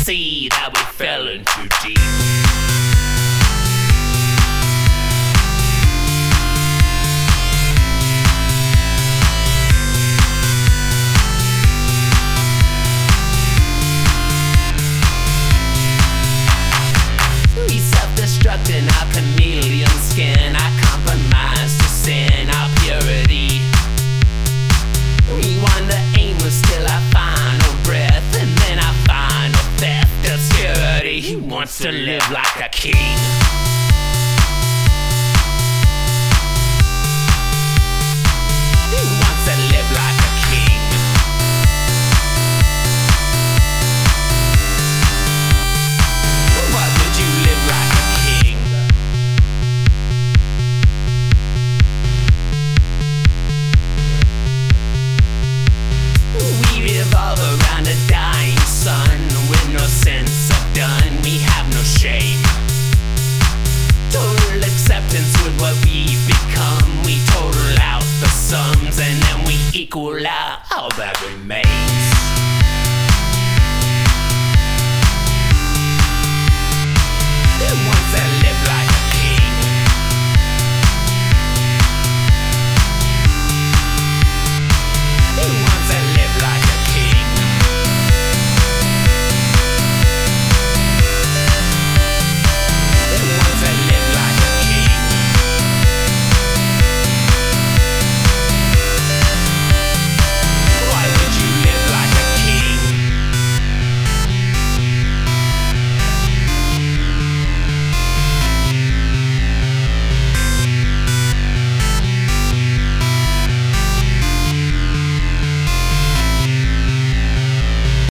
see that we fell in too deep. We self-destruct in our chameleon skin. I compromise to sin, our purity. We wander aimless till I find a breath, and then I find a theft, obscurity. He wants to live like a king.